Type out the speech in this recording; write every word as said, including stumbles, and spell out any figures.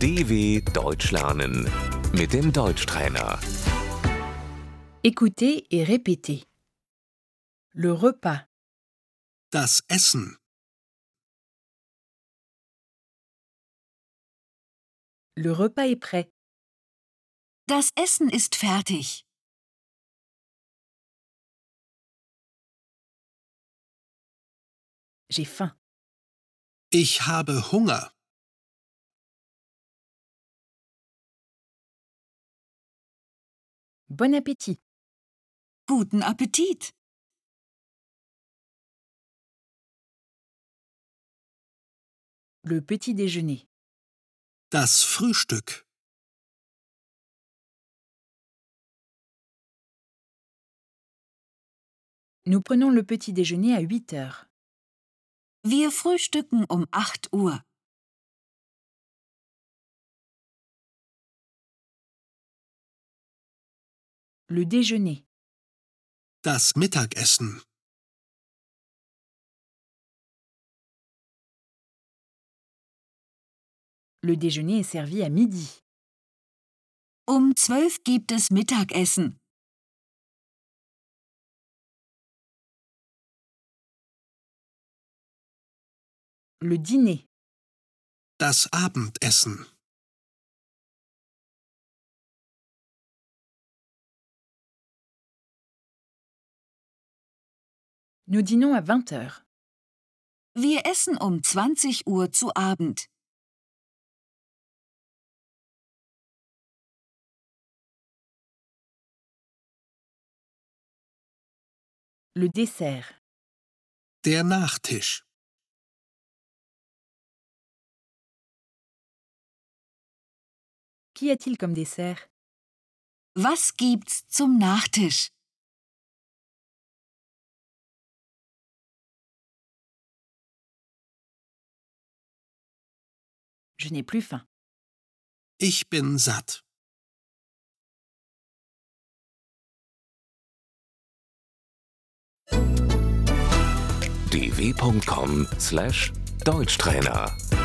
D W Deutsch lernen mit dem Deutschtrainer. Écoutez et répétez. Le repas, Das Essen. le repas est prêt. Das Essen ist fertig. J'ai faim. Ich habe Hunger. Bon appétit. Guten Appetit. Le petit déjeuner. Das Frühstück. Nous prenons le petit déjeuner à huit heures. Wir frühstücken um acht Uhr. Le déjeuner. Das Mittagessen. Le déjeuner est servi à midi. Um zwölf gibt es Mittagessen. Le dîner. Das Abendessen. Nous dînons à vingt heures. Wir essen um zwanzig Uhr zu Abend. Le dessert. Der Nachtisch. Qu'y a-t-il comme dessert? Was gibt's zum Nachtisch? Je n'ai plus faim. Ich bin satt. d w punkt com slash Deutschtrainer